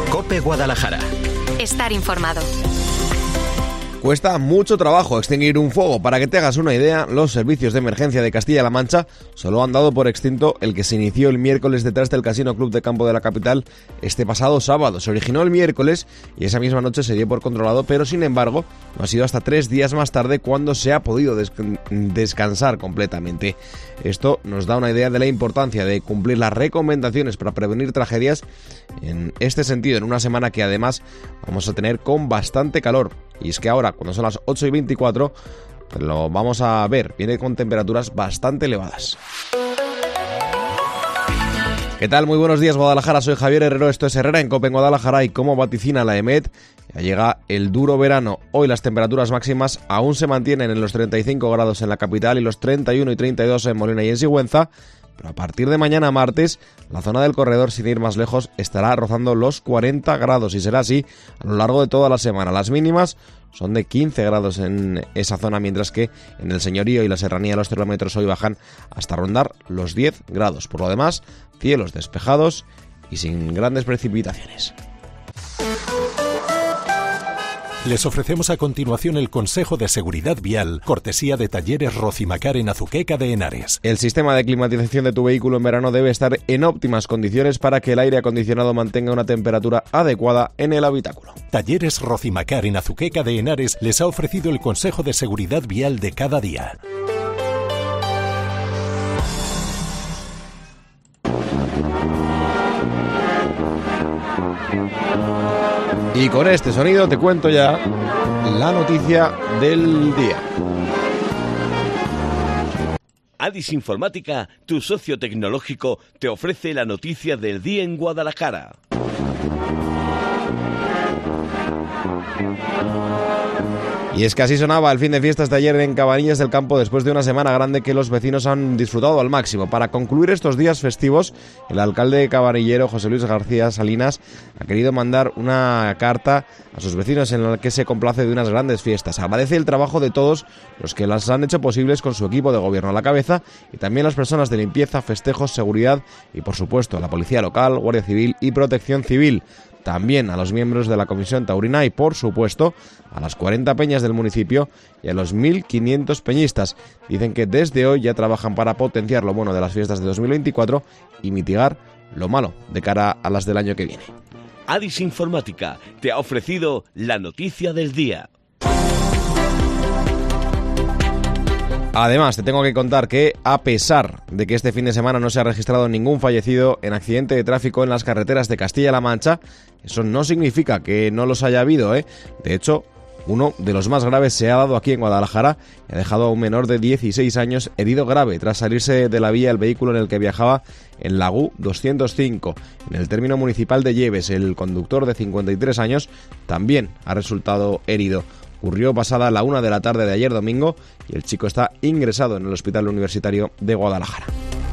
COPE Guadalajara. Estar informado. Cuesta mucho trabajo extinguir un fuego. Para que te hagas una idea, los servicios de emergencia de Castilla-La Mancha solo han dado por extinto el que se inició el miércoles detrás del Casino Club de Campo de la capital este pasado sábado. Se originó el miércoles y esa misma noche se dio por controlado, pero sin embargo no ha sido hasta 3 días más tarde cuando se ha podido descansar completamente. Esto nos da una idea de la importancia de cumplir las recomendaciones para prevenir tragedias en este sentido, en una semana que además vamos a tener con bastante calor. Y es que ahora, cuando son las 8:24, lo vamos a ver, viene con temperaturas bastante elevadas. ¿Qué tal? Muy buenos días, Guadalajara. Soy Javier Herrero, esto es Herrera en COPE en Guadalajara, y como vaticina la EMET, ya llega el duro verano. Hoy las temperaturas máximas aún se mantienen en los 35 grados en la capital y los 31 y 32 en Molina y en Sigüenza, pero a partir de mañana martes, la zona del corredor, sin ir más lejos, estará rozando los 40 grados y será así a lo largo de toda la semana. Las mínimas son de 15 grados en esa zona, mientras que en el Señorío y la Serranía los termómetros hoy bajan hasta rondar los 10 grados. Por lo demás, cielos despejados y sin grandes precipitaciones. Les ofrecemos a continuación el consejo de seguridad vial, cortesía de Talleres Rocimacar en Azuqueca de Henares. El sistema de climatización de tu vehículo en verano debe estar en óptimas condiciones para que el aire acondicionado mantenga una temperatura adecuada en el habitáculo. Talleres Rocimacar en Azuqueca de Henares les ha ofrecido el consejo de seguridad vial de cada día. Y con este sonido te cuento ya la noticia del día. Adis Informática, tu socio tecnológico, te ofrece la noticia del día en Guadalajara. Y es que así sonaba el fin de fiestas de ayer en Cabanillas del Campo, después de una semana grande que los vecinos han disfrutado al máximo. Para concluir estos días festivos, el alcalde cabanillero José Luis García Salinas ha querido mandar una carta a sus vecinos en la que se complace de unas grandes fiestas. Agradece el trabajo de todos los que las han hecho posibles con su equipo de gobierno a la cabeza, y también las personas de limpieza, festejos, seguridad y, por supuesto, la Policía Local, Guardia Civil y Protección Civil. También a los miembros de la Comisión Taurina y, por supuesto, a las 40 peñas del municipio y a los 1.500 peñistas. Dicen que desde hoy ya trabajan para potenciar lo bueno de las fiestas de 2024 y mitigar lo malo de cara a las del año que viene. Adis Informática te ha ofrecido la noticia del día. Además, te tengo que contar que, a pesar de que este fin de semana no se ha registrado ningún fallecido en accidente de tráfico en las carreteras de Castilla-La Mancha, eso no significa que no los haya habido, ¿eh? De hecho, uno de los más graves se ha dado aquí en Guadalajara y ha dejado a un menor de 16 años herido grave tras salirse de la vía el vehículo en el que viajaba en la GU 205. En el término municipal de Lleves, el conductor de 53 años también ha resultado herido. Ocurrió pasada la 1 de la tarde de ayer domingo y el chico está ingresado en el Hospital Universitario de Guadalajara.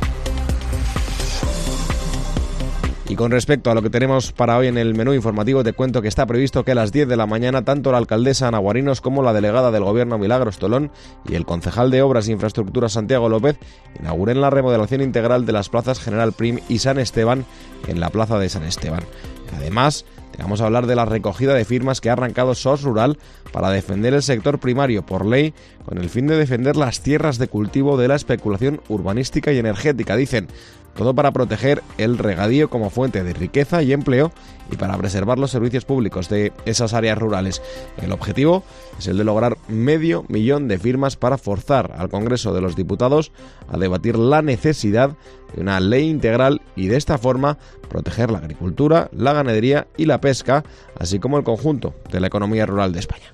Y con respecto a lo que tenemos para hoy en el menú informativo, te cuento que está previsto que a las 10 de la mañana tanto la alcaldesa Ana Guarinos como la delegada del Gobierno Milagros Tolón y el concejal de Obras e Infraestructuras Santiago López inauguren la remodelación integral de las plazas General Prim y San Esteban en la plaza de San Esteban. Además, vamos a hablar de la recogida de firmas que ha arrancado SOS Rural para defender el sector primario por ley, con el fin de defender las tierras de cultivo de la especulación urbanística y energética. Dicen, todo para proteger el regadío como fuente de riqueza y empleo y para preservar los servicios públicos de esas áreas rurales. El objetivo es el de lograr 500.000 de firmas para forzar al Congreso de los Diputados a debatir la necesidad de una ley integral y de esta forma proteger la agricultura, la ganadería y la pesca, así como el conjunto de la economía rural de España.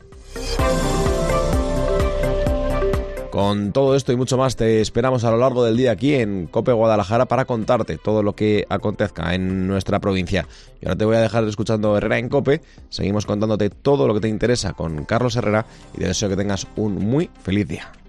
Con todo esto y mucho más te esperamos a lo largo del día aquí en COPE Guadalajara para contarte todo lo que acontezca en nuestra provincia. Y ahora te voy a dejar escuchando Herrera en COPE. Seguimos contándote todo lo que te interesa con Carlos Herrera y te deseo que tengas un muy feliz día.